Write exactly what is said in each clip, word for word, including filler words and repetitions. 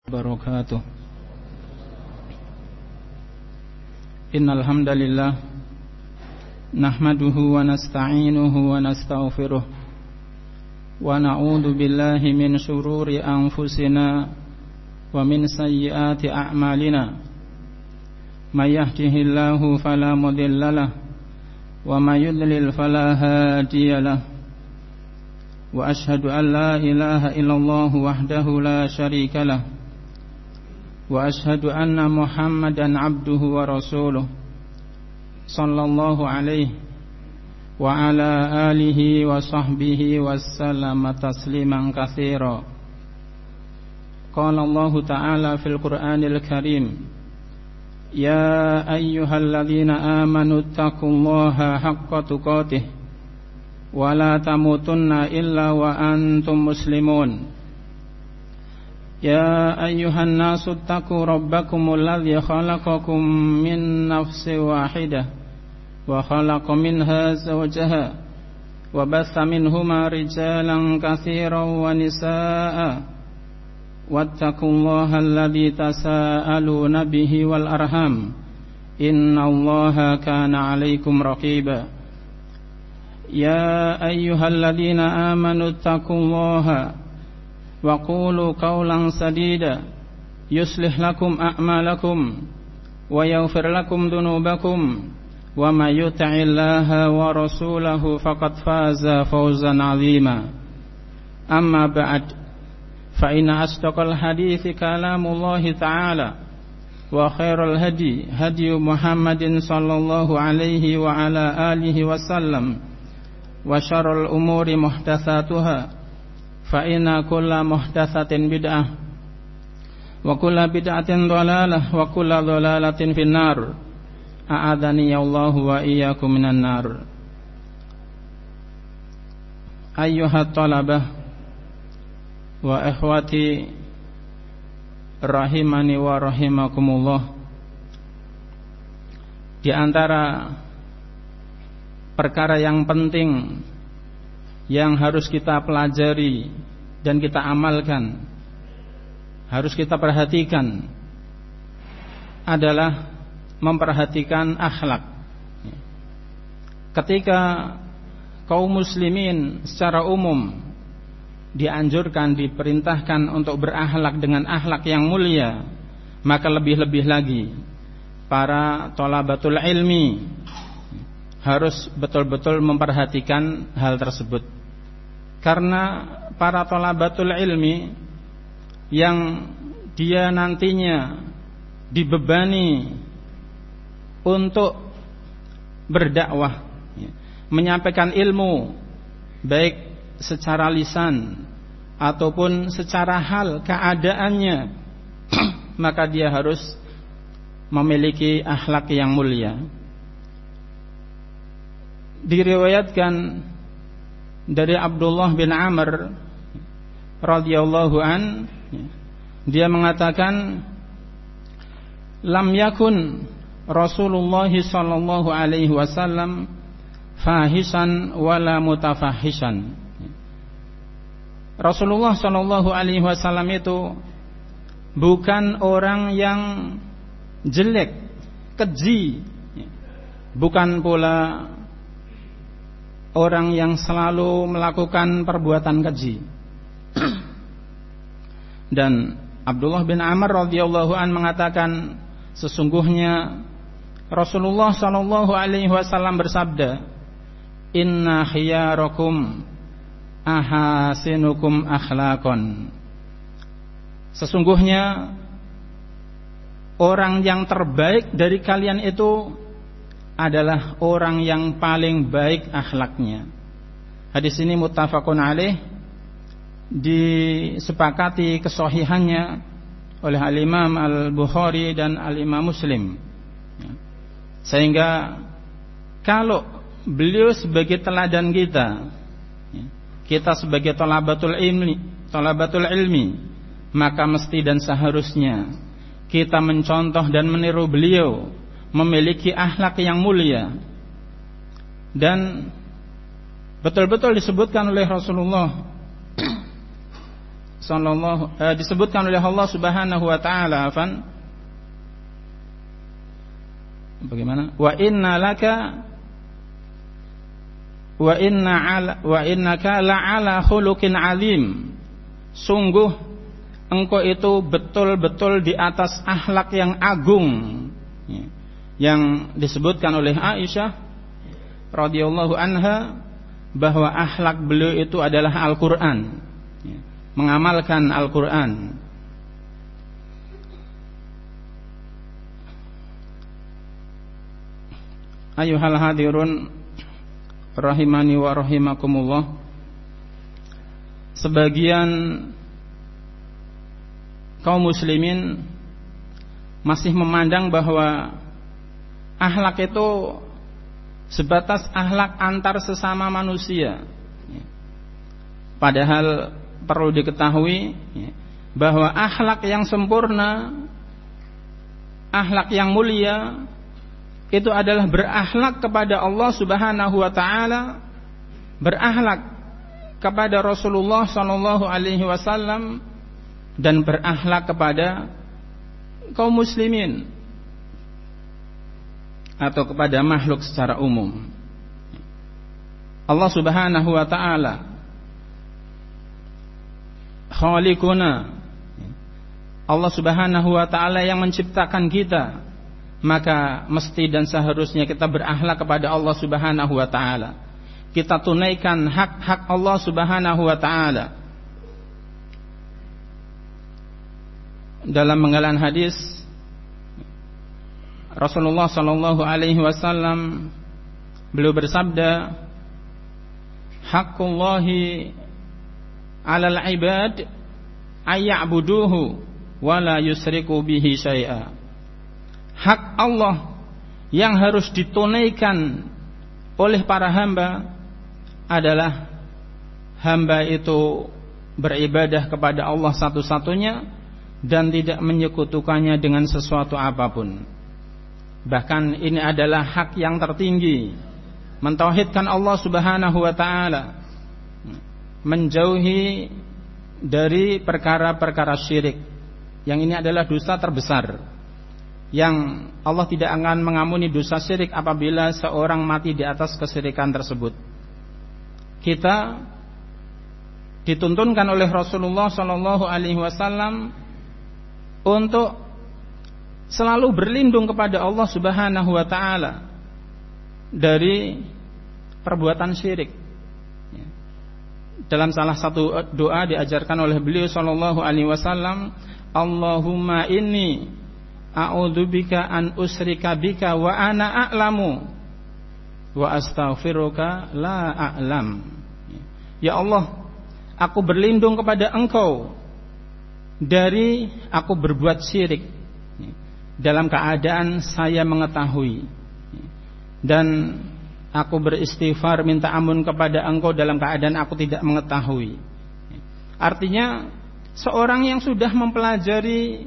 Barakatuh. Innal hamdalillah nahmaduhu wa nasta'inuhu wa nastaghfiruh wa na'udzu billahi min shururi anfusina wa min sayyiati a'malina. May yahdihillahu fala mudhillalah wa may yudlil fala hadiyalah. Wa ashhadu an la ilaha illallah wahdahu la syarikalah wa ashhadu anna Muhammadan abduhu wa rasuluh sallallahu alaihi wa ala alihi wa sahbihi wassallama tasliman katsira. Qala Allah ta'ala fil Qur'anil Karim, ya ayyuhalladzina amanu taqullaha haqqa tuqatih wa la tamutunna illa wa antum muslimun. Ya ayyuhan nasu attaqu rabbakumul ladzi khalaqakum min nafsin wahidah wa khalaqa minha zawjaha wa batha minhuma rijalan katsiran wa nisaa'a wattaqullaha alladzi tasaaluna bihi wal arham innallaha kana 'alaikum raqiba. Ya ayyuhalladzina amanu taqullaha wa qulu qawlan sadida yuslih lakum a'malakum wa yaghfir lakum dhunubakum wa may yuti'illaha wa rasulahu faqad faza fawzan 'azima. Amma ba'd, fa inna asdaqal hadithi kalamullahi ta'ala wa khairal hadi hadi Muhammadin sallallahu alaihi wa ala alihi wasallam wa syarrul umuri muhdatsatuha fa inna kulla muhdatsatin bid'ah wa kulla bid'atin dhalalah wa kulla dhalalatin finnar. A'adzani Allahu wa iyyakum minan nar. Ayyuhat talabah wa ikhwati rahimani wa rahimakumullah, di antara perkara yang penting yang harus kita pelajari dan kita amalkan, harus kita perhatikan adalah memperhatikan akhlak. Ketika kaum muslimin secara umum dianjurkan, diperintahkan untuk berakhlak dengan akhlak yang mulia, maka lebih-lebih lagi para thalabatul ilmi harus betul-betul memperhatikan hal tersebut. Karena para thalabatul ilmi yang dia nantinya dibebani untuk berdakwah, menyampaikan ilmu baik secara lisan ataupun secara hal keadaannya, maka dia harus memiliki akhlak yang mulia. Diriwayatkan dari Abdullah bin Amr radhiyallahu an, dia mengatakan, lam yakun Rasulullah sallallahu alaihi wasallam fahisan wala mutafahishan. Rasulullah sallallahu alaihi wasallam itu bukan orang yang jelek, keji, bukan pula orang yang selalu melakukan perbuatan keji. Dan Abdullah bin Amr radhiyallahu an mengatakan, sesungguhnya Rasulullah sallallahu alaihi wasallam bersabda, inna khiyarakum ahasinukum akhlaqan. Sesungguhnya orang yang terbaik dari kalian itu adalah orang yang paling baik akhlaknya. Hadis ini muttafaqun alaih, disepakati kesahihannya oleh Al-Imam Al-Bukhari dan Al-Imam Muslim. Sehingga kalau beliau sebagai teladan kita, kita sebagai thalabatul ilmi, thalabatul ilmi, maka mesti dan seharusnya kita mencontoh dan meniru beliau, memiliki akhlak yang mulia. Dan betul-betul disebutkan oleh Rasulullah sallallahu eh, disebutkan oleh Allah Subhanahu wa taala, afan bagaimana? Wa inna laka wa inna ala wa innaka la'ala khuluqin alim. Sungguh engkau itu betul-betul di atas akhlak yang agung. Yang disebutkan oleh Aisyah radhiyallahu anha bahwa akhlak beliau itu adalah Al-Qur'an, mengamalkan Al-Qur'an. Ayuhal hadirun rahimani wa rahimakumullah. Sebagian kaum muslimin masih memandang bahwa akhlak itu sebatas akhlak antar sesama manusia. Padahal perlu diketahui bahwa akhlak yang sempurna, akhlak yang mulia itu adalah berakhlak kepada Allah Subhanahu wa taala, berakhlak kepada Rasulullah sallallahu alaihi wasallam, dan berakhlak kepada kaum muslimin atau kepada makhluk secara umum. Allah Subhanahu wa taala khaliquna, Allah Subhanahu wa taala yang menciptakan kita, maka mesti dan seharusnya kita berakhlak kepada Allah Subhanahu wa taala. Kita tunaikan hak-hak Allah Subhanahu wa taala. Dalam menggalan hadis Rasulullah sallallahu alaihi wasallam beliau bersabda, "Haqqullahi 'alal 'ibad ayya'buduhu wa la yusriku bihi syai'a." Hak Allah yang harus ditunaikan oleh para hamba adalah hamba itu beribadah kepada Allah satu-satunya dan tidak menyekutukannya dengan sesuatu apapun. Bahkan ini adalah hak yang tertinggi, mentauhidkan Allah Subhanahu wa taala, menjauhi dari perkara-perkara syirik. Yang ini adalah dosa terbesar, yang Allah tidak akan mengampuni dosa syirik apabila seorang mati di atas kesyirikan tersebut. Kita dituntunkan oleh Rasulullah sallallahu alaihi wasallam untuk selalu berlindung kepada Allah Subhanahu wa taala dari perbuatan syirik. Dalam salah satu doa diajarkan oleh beliau sallallahu alaihi wasallam, Allahumma inni a'udzubika an usyrika bika wa ana a'lamu wa astaghfiruka la a'lam. Ya Allah, aku berlindung kepada Engkau dari aku berbuat syirik dalam keadaan saya mengetahui, dan aku beristighfar minta ampun kepada Engkau dalam keadaan aku tidak mengetahui. Artinya seorang yang sudah mempelajari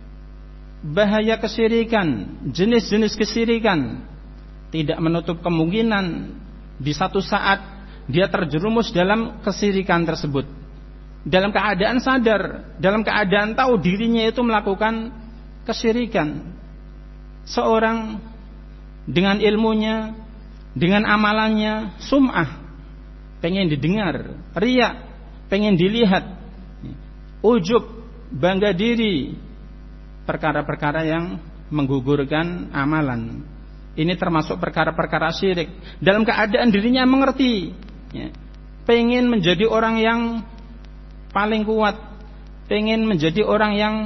bahaya kesyirikan, jenis-jenis kesyirikan, tidak menutup kemungkinan di satu saat dia terjerumus dalam kesyirikan tersebut, dalam keadaan sadar, dalam keadaan tahu dirinya itu melakukan kesyirikan. Seorang dengan ilmunya, dengan amalannya, sum'ah, pengen didengar, riya, pengen dilihat, ujub, bangga diri, perkara-perkara yang menggugurkan amalan. Ini termasuk perkara-perkara syirik. Dalam keadaan dirinya mengerti, ya, pengen menjadi orang yang paling kuat, pengen menjadi orang yang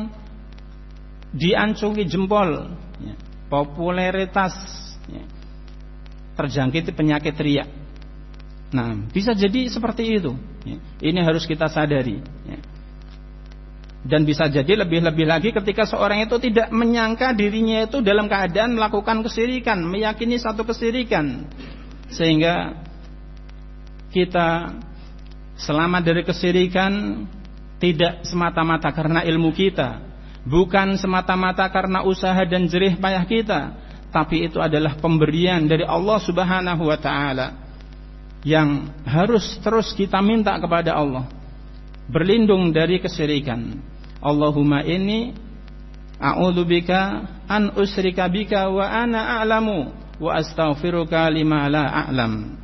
diancungi jempol, ya, popularitas, ya, terjangkiti penyakit riya. Nah, bisa jadi seperti itu, ya. Ini harus kita sadari, ya. Dan bisa jadi lebih-lebih lagi ketika seorang itu tidak menyangka dirinya itu dalam keadaan melakukan kesyirikan, meyakini satu kesyirikan, sehingga kita selamat dari kesyirikan tidak semata-mata karena ilmu kita, bukan semata-mata karena usaha dan jerih payah kita, tapi itu adalah pemberian dari Allah Subhanahu wa taala yang harus terus kita minta kepada Allah. berlindung dari kesyirikan. Allahumma inni a'udzubika an usyrika bika wa ana a'lamu wa astaghfiruka lima la a'lam.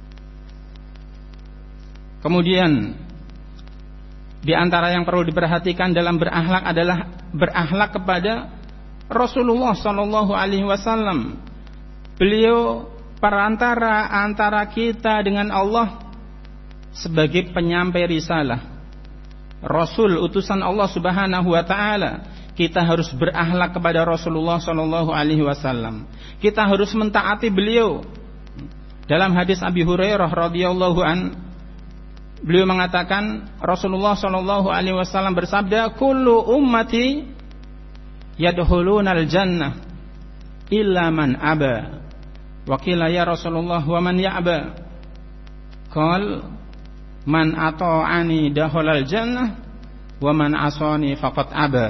Kemudian di antara yang perlu diperhatikan dalam berakhlak adalah berakhlak kepada Rasulullah sallallahu alaihi wasallam. Beliau perantara antara kita dengan Allah sebagai penyampai risalah, Rasul utusan Allah Subhanahu wa taala. Kita harus berakhlak kepada Rasulullah sallallahu alaihi wasallam. Kita harus mentaati beliau. Dalam hadis Abi Hurairah radhiyallahu an, beliau mengatakan Rasulullah sallallahu alaihi wasallam bersabda, "Kullu ummati yadkhulunal jannah illa man aba." Wa qila ya Rasulullah wa man ya'ba? Qal man ata'ani dakhalal jannah wa man asani faqad aba.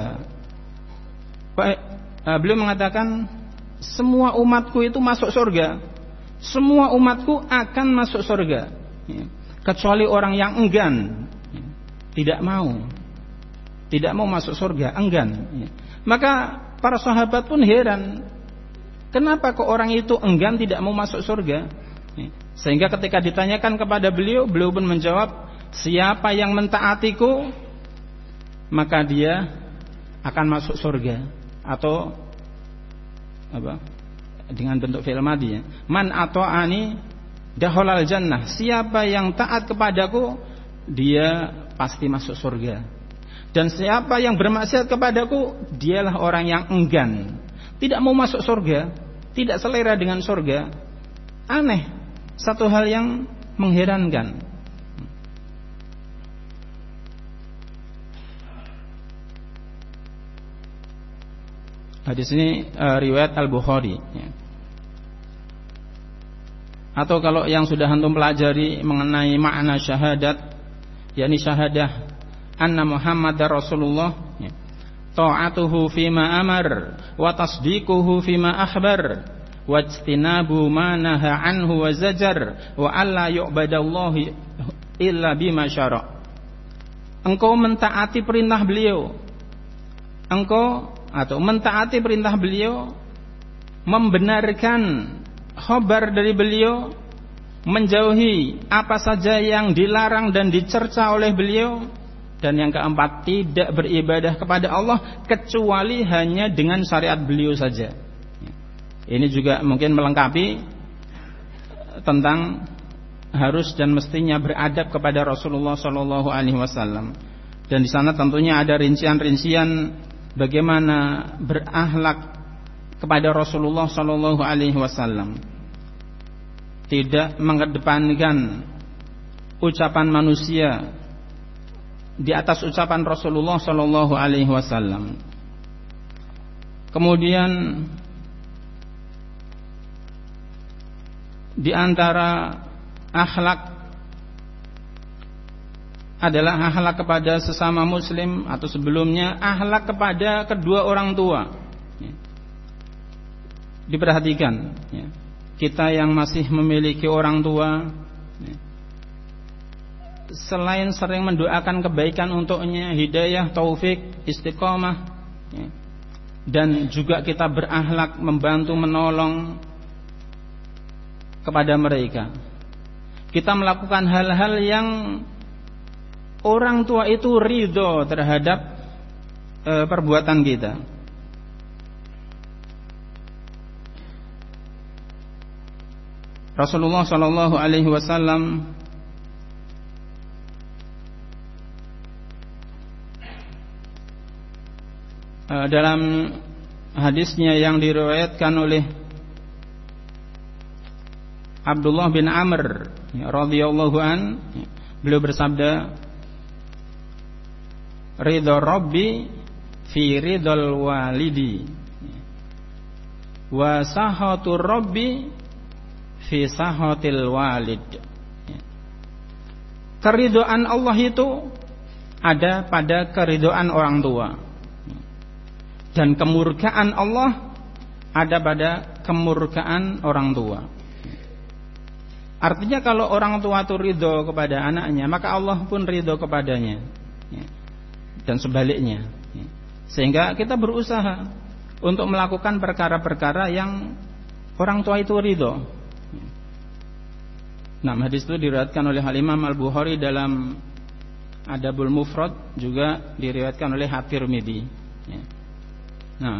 Beliau mengatakan semua umatku itu masuk surga. Semua umatku akan masuk surga, kecuali orang yang enggan, tidak mau, tidak mau masuk surga, enggan. Maka para sahabat pun heran, kenapa kok orang itu enggan tidak mau masuk surga? Sehingga ketika ditanyakan kepada beliau, beliau pun menjawab, siapa yang mentaatiku maka dia akan masuk surga. Atau apa? Dengan bentuk fi'il madhi ya. Man ata'ani dakhalal jannah. Siapa yang taat kepadaku dia pasti masuk surga. Dan siapa yang bermaksiat kepadaku dialah orang yang enggan, tidak mau masuk surga, tidak selera dengan surga. Aneh, satu hal yang mengherankan. Hadis ini uh, riwayat Al-Bukhari ya. Atau kalau yang sudah antum pelajari mengenai makna syahadat, yakni syahadah anna Muhammadar Rasulullah ya. Ta'atuhu fima amar wa tasdiquhu fima akhbar wa ijtinabu ma naha anhu wa zajar wa alla yu'badallahu illa bima syara'. Engkau mentaati perintah beliau, engkau atau mentaati perintah beliau, membenarkan khabar dari beliau, menjauhi apa saja yang dilarang dan dicerca oleh beliau, dan yang keempat, tidak beribadah kepada Allah kecuali hanya dengan syariat beliau saja. Ini juga mungkin melengkapi tentang harus dan mestinya beradab kepada Rasulullah sallallahu alaihi wasallam. Dan di sana tentunya ada rincian-rincian bagaimana berakhlak kepada Rasulullah sallallahu alaihi wasallam. Tidak mengedepankan ucapan manusia di atas ucapan Rasulullah sallallahu alaihi wasallam. Kemudian di antara akhlak adalah akhlak kepada sesama muslim, atau sebelumnya akhlak kepada kedua orang tua. Diperhatikan ya. Kita yang masih memiliki orang tua ya, selain sering mendoakan kebaikan untuknya, hidayah, taufik, istiqomah ya, dan juga kita berakhlak membantu menolong kepada mereka. Kita melakukan hal-hal yang orang tua itu ridho terhadap e, perbuatan kita. Rasulullah sallallahu alaihi wasallam e, dalam hadisnya yang diriwayatkan oleh Abdullah bin Amr ya, radhiyallahu an, beliau bersabda, ridho Rabbi fi ridhol walidi wa sahatu Rabbi fi sahatil walid. Keridhaan Allah itu ada pada keridhaan orang tua, dan kemurkaan Allah ada pada kemurkaan orang tua. Artinya kalau orang tua itu ridho kepada anaknya, maka Allah pun ridho kepadanya. ya, dan sebaliknya. Ya. Sehingga kita berusaha untuk melakukan perkara-perkara yang orang tua itu ridho. Ya. Nah, hadis itu diriwayatkan oleh Al-Imam Al-Bukhari dalam Adabul Mufrad, juga diriwayatkan oleh At-Tirmidzi. Ya. Nah,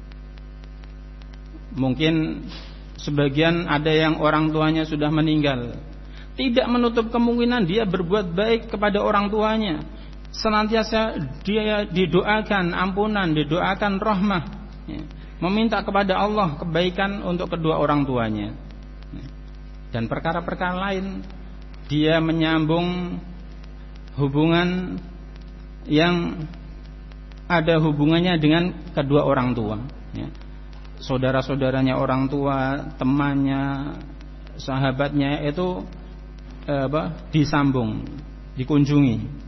mungkin sebagian ada yang orang tuanya sudah meninggal, tidak menutup kemungkinan dia berbuat baik kepada orang tuanya. Senantiasa dia didoakan ampunan, didoakan rahmah, ya, meminta kepada Allah kebaikan untuk kedua orang tuanya. Dan perkara-perkara lain, dia menyambung hubungan yang ada hubungannya dengan kedua orang tua, ya. Saudara-saudaranya orang tua, temannya, sahabatnya itu eh, apa, disambung, dikunjungi.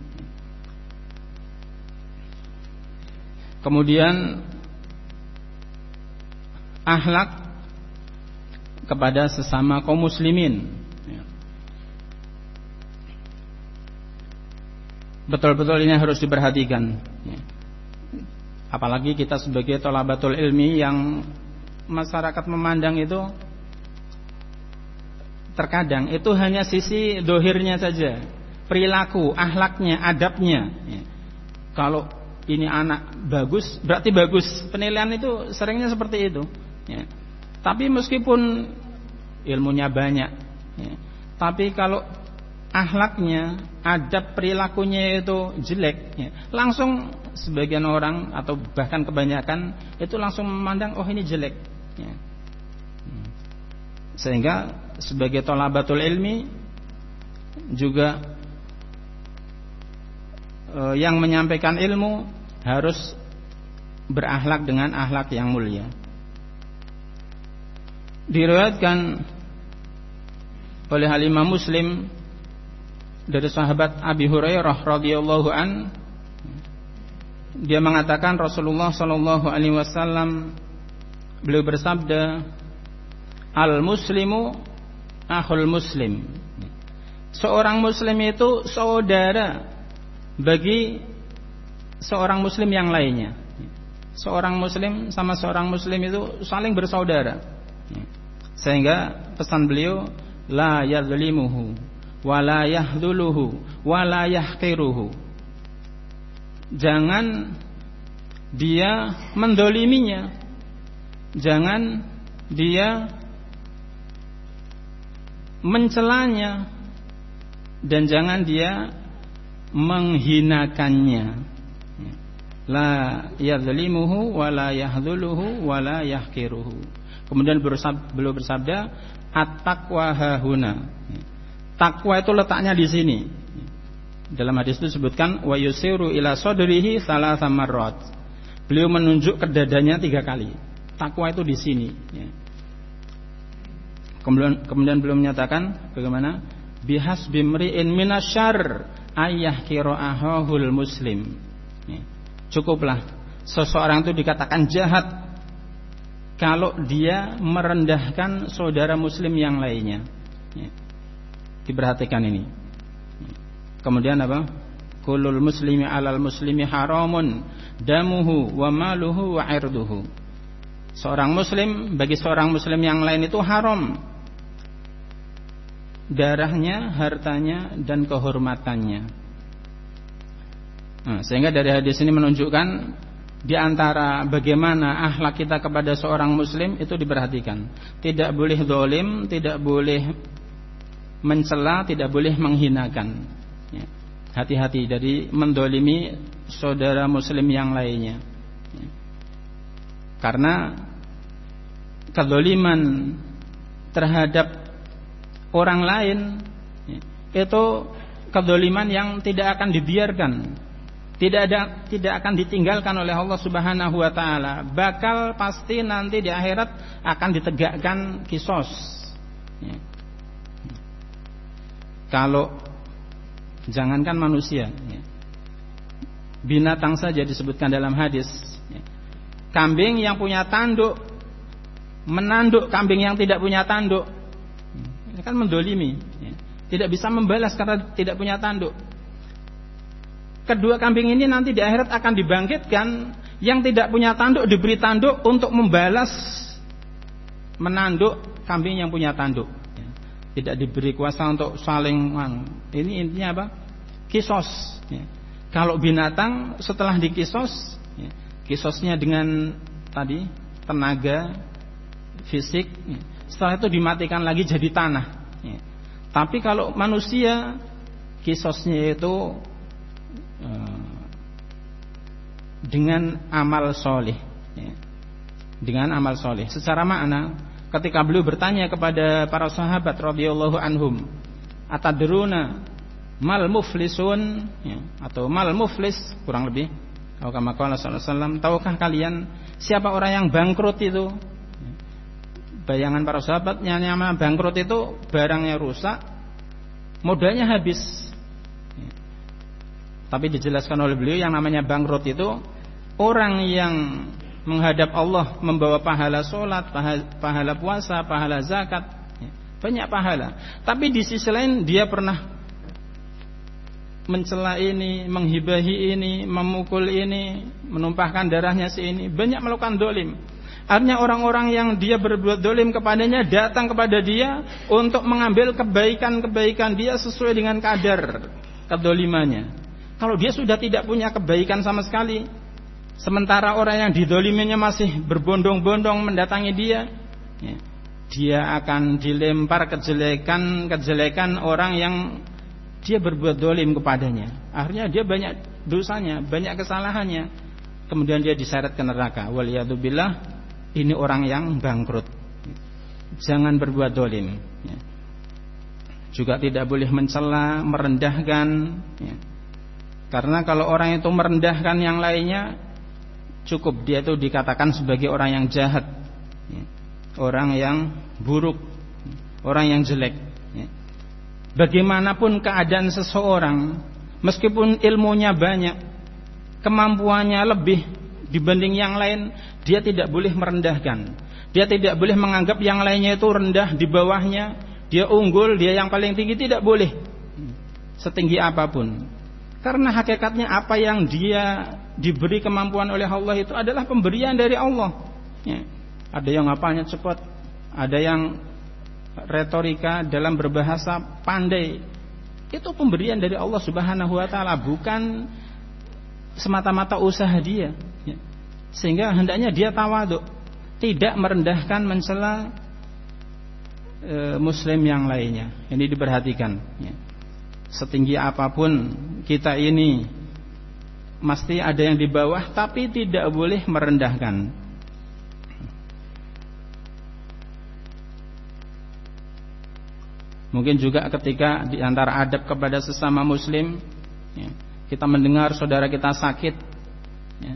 Kemudian akhlak kepada sesama kaum muslimin, betul-betul ini harus diperhatikan. Apalagi kita sebagai thalabatul ilmi yang masyarakat memandang itu terkadang itu hanya sisi dohirnya saja, perilaku, akhlaknya, adabnya. Kalau ini anak bagus, berarti bagus. Penilaian itu seringnya seperti itu, ya. Tapi meskipun ilmunya banyak, ya, tapi kalau akhlaknya, adab, perilakunya itu jelek, ya, langsung sebagian orang atau bahkan kebanyakan itu langsung memandang, oh ini jelek, ya. Sehingga sebagai thalabatul ilmi juga yang menyampaikan ilmu harus berakhlak dengan akhlak yang mulia. Diriwayatkan oleh Al-Imam Muslim dari sahabat Abi Hurairah radhiyallahu an, dia mengatakan Rasulullah sallallahu alaihi wasallam, beliau bersabda, al-muslimu akhul muslim. Seorang muslim itu saudara bagi seorang muslim yang lainnya. Seorang muslim sama seorang muslim itu saling bersaudara. Sehingga pesan beliau, la yadhlimuhu wa la yahdhuluhu wa la yahqiruhu. Jangan dia mendoliminya, jangan dia mencelanya, dan jangan dia menghinakannya. La yadhlimuhu wa la yahdhuluhu wa la yahqiruhu. Kemudian beliau bersabda, at-taqwa hahuna. Takwa itu letaknya di sini. Dalam hadis itu disebutkan wa yusiru ila sadrihi salasa marrat. Beliau menunjuk ke dadanya tiga kali. Takwa itu di sini, ya. Kemudian kemudian beliau menyatakan bagaimana? Bihasbi mri'in minasyarr ayah kira'ahul muslim. Ya. Cukuplah seseorang itu dikatakan jahat kalau dia merendahkan saudara muslim yang lainnya, ya. Diperhatikan ini. Kemudian apa? Kullul muslimi alal muslimi haramun damuhu wa maluhu wa irduhu. Seorang muslim bagi seorang muslim yang lain itu haram darahnya, hartanya, dan kehormatannya. Nah, sehingga dari hadis ini menunjukkan di antara bagaimana akhlak kita kepada seorang muslim itu diperhatikan. Tidak boleh zalim, tidak boleh mencela, tidak boleh menghinakan. Ya. Hati-hati dari mendolimi saudara muslim yang lainnya. Ya. Karena kezaliman terhadap orang lain, ya, itu kezaliman yang tidak akan dibiarkan. Tidak ada, tidak akan ditinggalkan oleh Allah Subhanahu wa taala. Bakal pasti nanti di akhirat akan ditegakkan kisos. Ya. Kalau jangankan manusia, ya, binatang saja disebutkan dalam hadis, ya. Kambing yang punya tanduk menanduk kambing yang tidak punya tanduk, ini kan mendolimi, ya. Tidak bisa membalas karena tidak punya tanduk. kedua kambing ini nanti di akhirat akan dibangkitkan, yang tidak punya tanduk diberi tanduk untuk membalas menanduk kambing yang punya tanduk. Tidak diberi kuasa untuk saling. Ini intinya apa? Kisos. Kalau binatang setelah dikisos, kisosnya dengan tadi tenaga fisik, setelah itu dimatikan lagi jadi tanah. Tapi kalau manusia, kisosnya itu dengan amal soleh, dengan amal soleh. Secara makna, ketika beliau bertanya kepada para sahabat radhiyallahu anhum, atadruna mal muflisun, atau mal muflis, kurang lebih, atau kama qala sallallahu alaihi wasallam, tahukah kalian siapa orang yang bangkrut itu? Bayangan para sahabatnya, nama bangkrut itu barangnya rusak, modalnya habis. Tapi dijelaskan oleh beliau, yang namanya bangkrut itu orang yang menghadap Allah membawa pahala sholat, pahala puasa, pahala zakat, banyak pahala. Tapi di sisi lain dia pernah mencela ini, menghibahi ini, memukul ini, menumpahkan darahnya si ini, banyak melakukan dolim. Artinya orang-orang yang dia berbuat dolim kepadanya datang kepada dia untuk mengambil kebaikan-kebaikan dia sesuai dengan kadar kedolimannya. Kalau dia sudah tidak punya kebaikan sama sekali, sementara orang yang didoliminya masih berbondong-bondong mendatangi dia, ya, dia akan dilempar kejelekan-kejelekan orang yang dia berbuat dolim kepadanya. Akhirnya dia banyak dosanya, banyak kesalahannya, kemudian dia diseret ke neraka. Waliyadzubillah, ini orang yang bangkrut. Jangan berbuat dolim, ya. Juga tidak boleh mencela, merendahkan, ya. Karena kalau orang itu merendahkan yang lainnya, cukup dia itu dikatakan sebagai orang yang jahat, ya, orang yang buruk, orang yang jelek, ya. Bagaimanapun keadaan seseorang, meskipun ilmunya banyak, kemampuannya lebih dibanding yang lain, dia tidak boleh merendahkan. Dia tidak boleh menganggap yang lainnya itu rendah di bawahnya, dia unggul, dia yang paling tinggi, tidak boleh. Setinggi apapun. Karena hakikatnya apa yang dia diberi kemampuan oleh Allah itu adalah pemberian dari Allah, ya. Ada yang ngapalnya cepat, ada yang retorika dalam berbahasa pandai. Itu pemberian dari Allah Subhanahu wa taala, bukan semata-mata usaha dia, ya. Sehingga hendaknya dia tawadhu, tidak merendahkan, mencela e, muslim yang lainnya. Ini diperhatikan, ya. Setinggi apapun kita ini, mesti ada yang di bawah, tapi tidak boleh merendahkan. Mungkin juga ketika di antara adab kepada sesama muslim, ya, kita mendengar saudara kita sakit, ya,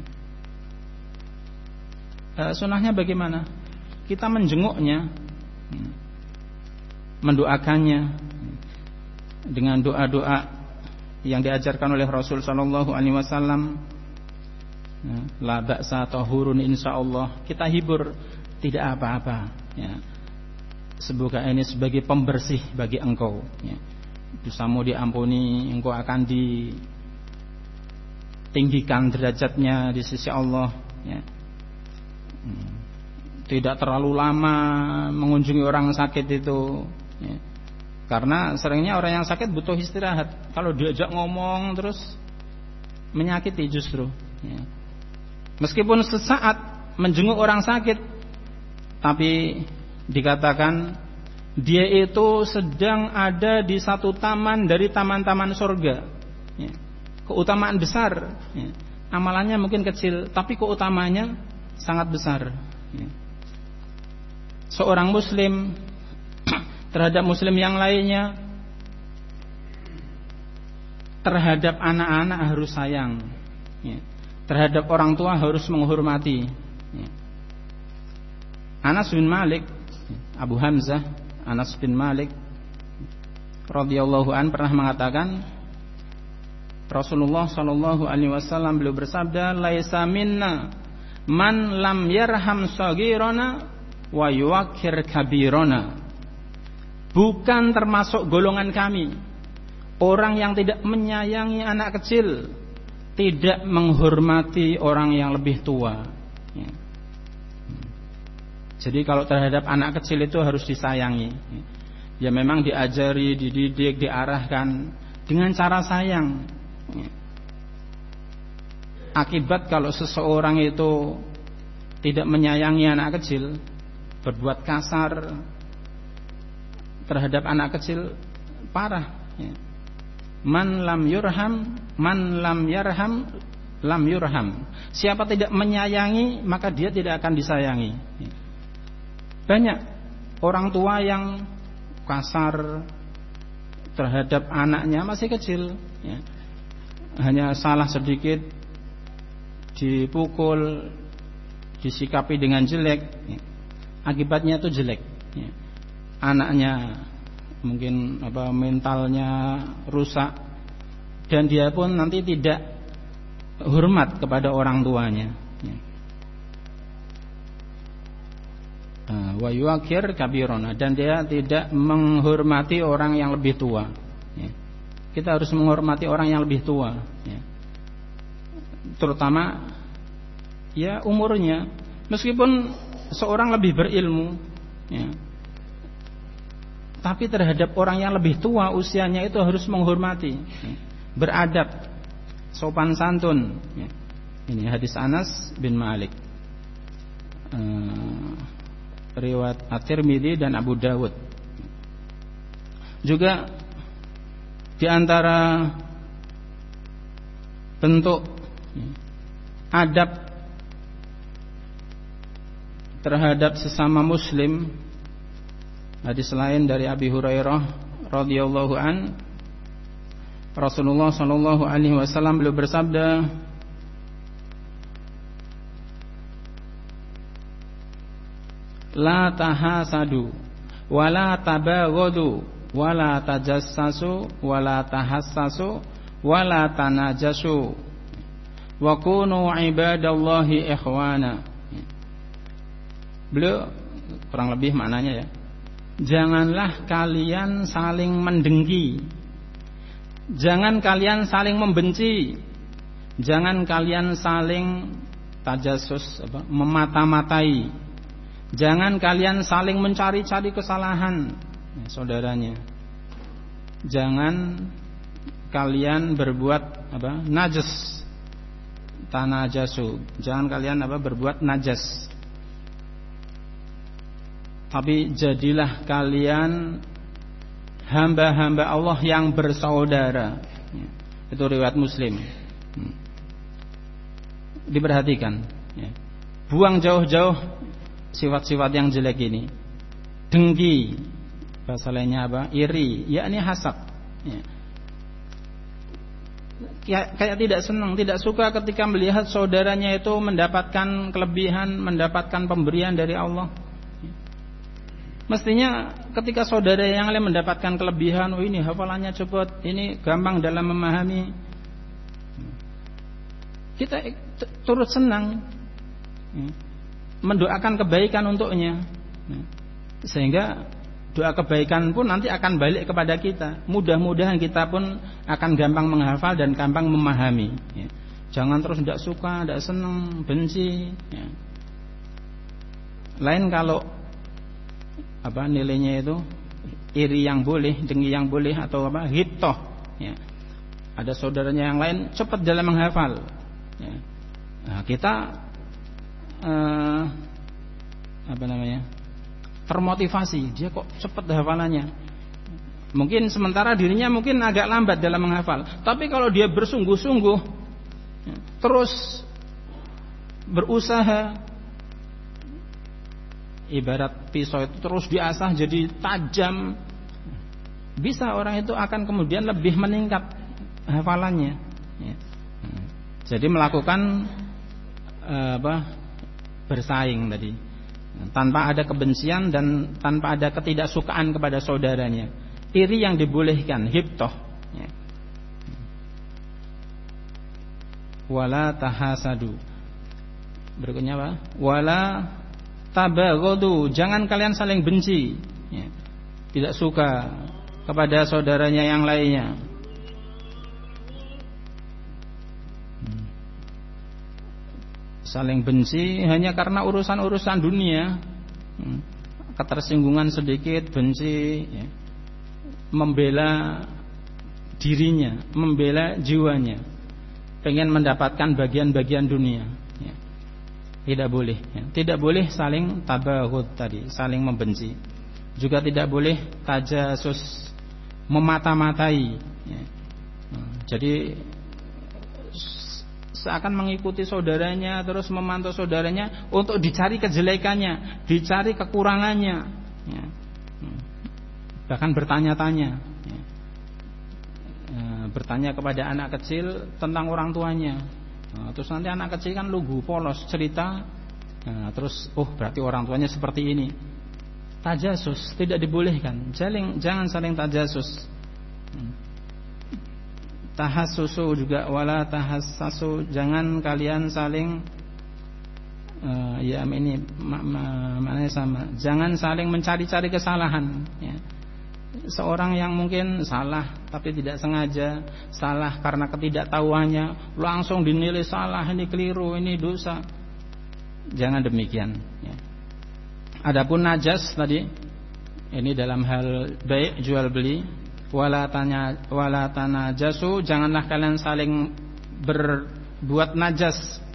e, sunnahnya bagaimana? Kita menjenguknya, ya, mendoakannya dengan doa-doa yang diajarkan oleh Rasul sallallahu alaihi wasallam. La ba'sa tahurun insyaallah. Kita hibur, tidak apa-apa, ya. Semoga ini sebagai pembersih bagi engkau, ya. Dosamu diampuni, engkau akan ditinggikan derajatnya di sisi Allah, ya. Tidak terlalu lama mengunjungi orang sakit itu, ya. Karena seringnya orang yang sakit butuh istirahat. Kalau diajak ngomong terus menyakiti justru, ya. Meskipun sesaat menjenguk orang sakit, tapi dikatakan dia itu sedang ada di satu taman dari taman-taman surga, ya. Keutamaan besar, ya. Amalannya mungkin kecil, tapi keutamanya sangat besar, ya. Seorang muslim terhadap muslim yang lainnya, terhadap anak-anak harus sayang, ya. Terhadap orang tua harus menghormati, ya. Anas bin Malik, Abu Hamzah Anas bin Malik radhiyallahu an pernah mengatakan, Rasulullah sallallahu alaihi wasallam beliau bersabda, laisa minna man lam yarham saghirana wa yuwaqqir kabirana. Bukan termasuk golongan kami orang yang tidak menyayangi anak kecil tidak menghormati orang yang lebih tua. Ya. Jadi kalau terhadap anak kecil itu harus disayangi. Ya memang diajari, dididik, diarahkan dengan cara sayang. Ya. Akibat kalau seseorang itu tidak menyayangi anak kecil, berbuat kasar terhadap anak kecil, parah. Ya. Man lam yurham, man lam yarham, lam yurham. Siapa tidak menyayangi, maka dia tidak akan disayangi. Banyak orang tua yang kasar terhadap anaknya masih kecil, ya. Hanya salah sedikit dipukul, disikapi dengan jelek, ya. Akibatnya itu jelek, ya. Anaknya mungkin apa mentalnya rusak, dan dia pun nanti tidak hormat kepada orang tuanya. Wa yuakir kabirona, dan dia tidak menghormati orang yang lebih tua. Kita harus menghormati orang yang lebih tua, terutama ya umurnya, meskipun seorang lebih berilmu, ya, tapi terhadap orang yang lebih tua usianya itu harus menghormati, beradab, sopan santun. Ini hadis Anas bin Malik, uh, riwayat At-Tirmidzi dan Abu Dawud. Juga di antara bentuk adab terhadap sesama muslim, hadis lain dari Abi Hurairah radhiyallahu an, Rasulullah sallallahu alaihi wasallam beliau bersabda, la tahasadu wala tabaghadu wala tajassasu wala tahassasu wala tanajasu wa kunu ibadallahi ikhwana. Beliau kurang lebih maknanya ya, janganlah kalian saling mendengki, jangan kalian saling membenci, jangan kalian saling tajassus, apa, memata-matai, jangan kalian saling mencari-cari kesalahan ya, saudaranya, jangan kalian berbuat apa najas, tanajasu, jangan kalian apa berbuat najas, tapi jadilah kalian hamba-hamba Allah yang bersaudara. Itu riwayat Muslim. Diperhatikan, buang jauh-jauh sifat-sifat yang jelek ini. Dengki, bahasa lainnya apa? Iri, yakni hasad. Kayak, kayak tidak senang, tidak suka ketika melihat saudaranya itu mendapatkan kelebihan, mendapatkan pemberian dari Allah. Mestinya ketika saudara yang lain mendapatkan kelebihan, oh ini hafalannya cepat, ini gampang dalam memahami, kita turut senang, mendoakan kebaikan untuknya, sehingga doa kebaikan pun nanti akan balik kepada kita. Mudah-mudahan kita pun akan gampang menghafal dan gampang memahami. Jangan terus tidak suka, tidak senang, benci. Lain kalau apa nilainya itu iri yang boleh, dengki yang boleh, atau apa ghibthah, ya. Ada saudaranya yang lain cepat dalam menghafal, ya. Nah, kita eh, apa namanya termotivasi, dia kok cepat hafalannya. Mungkin sementara dirinya mungkin agak lambat dalam menghafal, tapi kalau dia bersungguh-sungguh, ya, terus berusaha, ibarat pisau itu terus diasah jadi tajam, bisa orang itu akan kemudian lebih meningkat hafalannya, ya. Jadi melakukan eh, apa bersaing tadi, tanpa ada kebencian dan tanpa ada ketidaksukaan kepada saudaranya. Iri yang dibolehkan, ghibthah, ya. Wala tahasadu. Berikutnya apa? Wala tabaghadu, jangan kalian saling benci, ya. Tidak suka kepada saudaranya yang lainnya. saling benci hanya karena urusan-urusan dunia, ketersinggungan sedikit benci, ya. Membela dirinya, membela jiwanya, pengen mendapatkan bagian-bagian dunia, ya. Tidak boleh, ya. Tidak boleh saling tabaghud tadi, saling membenci. Juga tidak boleh tajasus, memata-matai, ya. Jadi seakan mengikuti saudaranya, terus memantau saudaranya untuk dicari kejelekannya, dicari kekurangannya, ya. Bahkan bertanya-tanya, ya. Bertanya kepada anak kecil tentang orang tuanya. Nah, terus nanti anak kecil kan lugu, polos, cerita, nah, terus oh berarti orang tuanya seperti ini. Tajasus tidak dibolehkan. Jangan, jangan saling tajasus. Tahassusu juga wala tahassasu, jangan kalian saling uh, ya ini maknanya sama. Jangan saling mencari-cari kesalahan, ya. Seorang yang mungkin salah tapi tidak sengaja, salah karena ketidaktahuannya, langsung dinilai salah, ini keliru, ini dosa. Jangan demikian, ya. Adapun najas tadi, ini dalam hal baik jual beli, wala tanya wala tanajasu, janganlah kalian saling berbuat najas.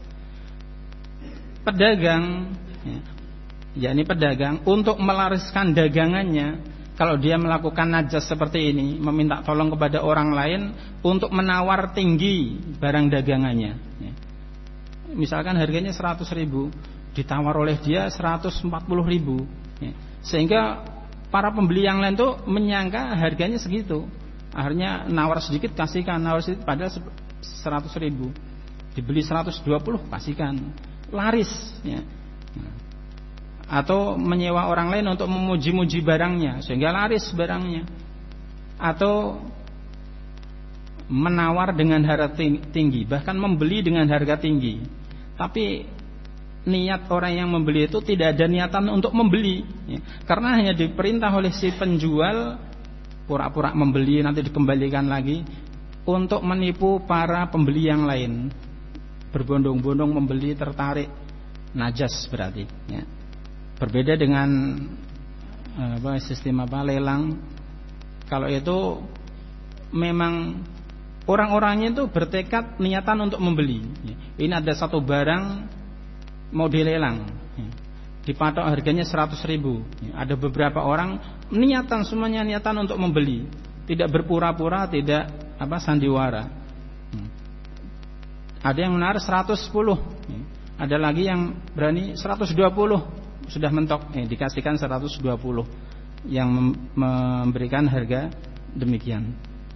Pedagang, ya, yakni pedagang untuk melariskan dagangannya, kalau dia melakukan najas seperti ini, meminta tolong kepada orang lain untuk menawar tinggi barang dagangannya, ya. Misalkan harganya seratus ribu, ditawar oleh dia seratus empat puluh ribu, ya. Sehingga para pembeli yang lain tuh menyangka harganya segitu, akhirnya nawar sedikit kasihkan, nawar sedikit padahal seratus ribu, dibeli seratus dua puluh kasihkan, laris, ya. Atau menyewa orang lain untuk memuji-muji barangnya sehingga laris barangnya, atau menawar dengan harga tinggi, bahkan membeli dengan harga tinggi, tapi niat orang yang membeli itu tidak ada niatan untuk membeli, ya. Karena hanya diperintah oleh si penjual pura-pura membeli, nanti dikembalikan lagi, untuk menipu para pembeli yang lain. Berbondong-bondong membeli, tertarik, najas berarti, ya. Berbeda dengan apa, sistem apa lelang. Kalau itu memang orang-orangnya itu bertekad niatan untuk membeli, ya. Ini ada satu barang mau dilelang, ya. Dipatok harganya seratus ribu, ya. Ada beberapa orang niatan, semuanya niatan untuk membeli, tidak berpura-pura, tidak apa sandiwara, ya. Ada yang menaruh seratus sepuluh, ya. Ada lagi yang berani seratus dua puluh, sudah mentok, eh, dikasihkan seratus dua puluh, yang memberikan harga demikian.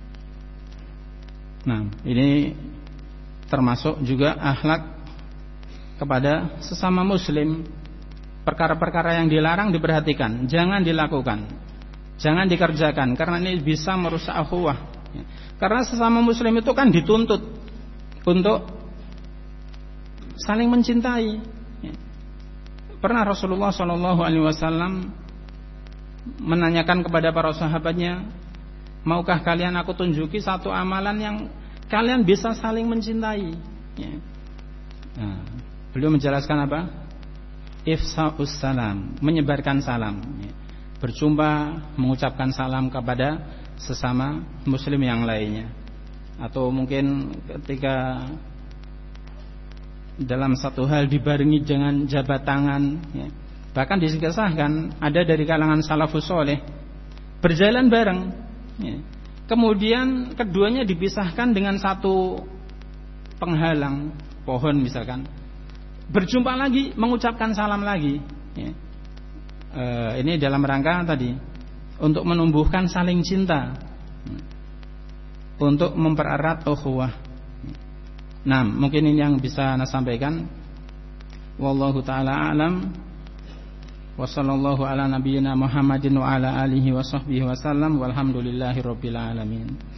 Nah, ini termasuk juga akhlak kepada sesama muslim. Perkara-perkara yang dilarang diperhatikan, jangan dilakukan, jangan dikerjakan, karena ini bisa merusak ukhuwah. Karena sesama muslim itu kan dituntut untuk saling mencintai. Pernah Rasulullah shallallahu alaihi wasallam menanyakan kepada para sahabatnya, maukah kalian aku tunjuki satu amalan yang kalian bisa saling mencintai, ya. Nah, beliau menjelaskan apa? Ifsa'us salam, menyebarkan salam, ya. Berjumpa, mengucapkan salam kepada sesama muslim yang lainnya. Atau mungkin ketika dalam satu hal dibarengi dengan jabat tangan, ya. Bahkan dikisahkan ada dari kalangan salafus soleh berjalan bareng, ya. Kemudian keduanya dipisahkan dengan satu penghalang pohon misalkan, berjumpa lagi, mengucapkan salam lagi, ya. E, ini dalam rangka tadi untuk menumbuhkan saling cinta, untuk mempererat ukhuwah. Nah, mungkin ini yang bisa saya sampaikan. Wallahu taala a'lam. Wa sallallahu ala nabiyyina Muhammadin wa ala alihi wa sahbihi wasallam. Walhamdulillahirabbil alamin.